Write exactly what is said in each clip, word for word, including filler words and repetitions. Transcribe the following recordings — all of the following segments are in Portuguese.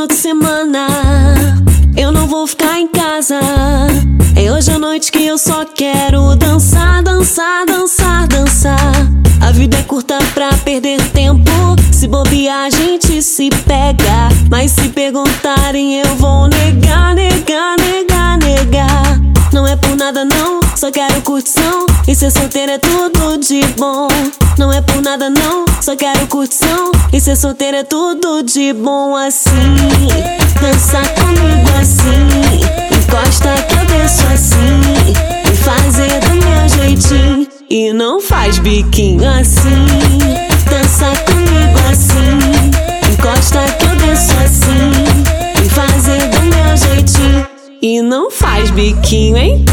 final de semana, eu não vou ficar em casa. É hoje à noite que eu só quero dançar, dançar, dançar, dançar. A vida é curta pra perder tempo, se bobear a gente se pega. Mas se perguntarem eu vou negar, negar, negar, negar. Não é por nada não, só quero curtição, e ser solteira é tudo de bom. Não é por nada não, só quero curtição, e ser solteira é tudo de bom. Assim, dança comigo assim, encosta que eu desço assim, e fazer do meu jeitinho, e não faz biquinho assim. Dança comigo assim, encosta que eu desço assim, e fazer do meu jeitinho, e não faz biquinho, hein?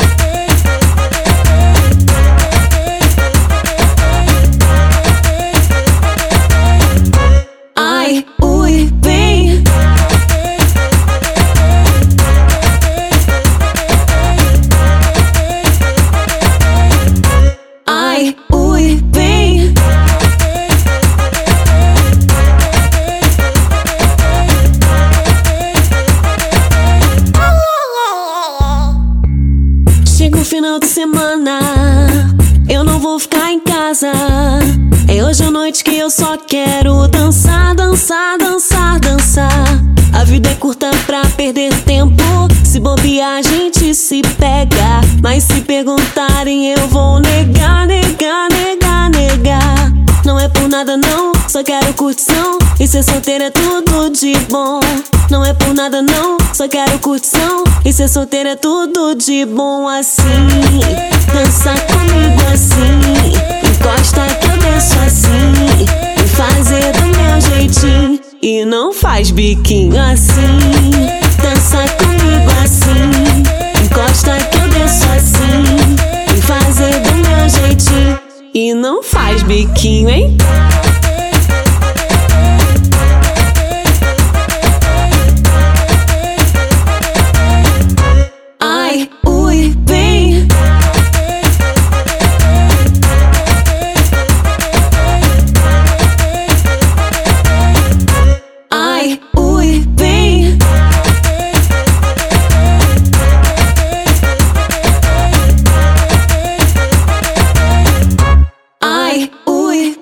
Ai, ui, vem. Ai, ui, vem. Chega o final de semana, eu não vou ficar em casa. É hoje à noite que eu só quero dançar, dançar, dançar, dançar. A vida é curta pra perder tempo, se bobear a gente se pega. Mas se perguntarem eu vou negar, negar, negar, negar. Não é por nada não, só quero curtição, e ser solteira é tudo de bom. Não é por nada não, só quero curtição, e ser solteira é tudo de bom. Assim, dança comigo assim, encosta que eu desço assim, e fazer do meu jeitinho, e não faz biquinho assim. Dança comigo assim, encosta que eu desço assim, e fazer do meu jeitinho, e não faz biquinho, hein? Ai, ui, vem. Ai, ui, vem. Ai, ui,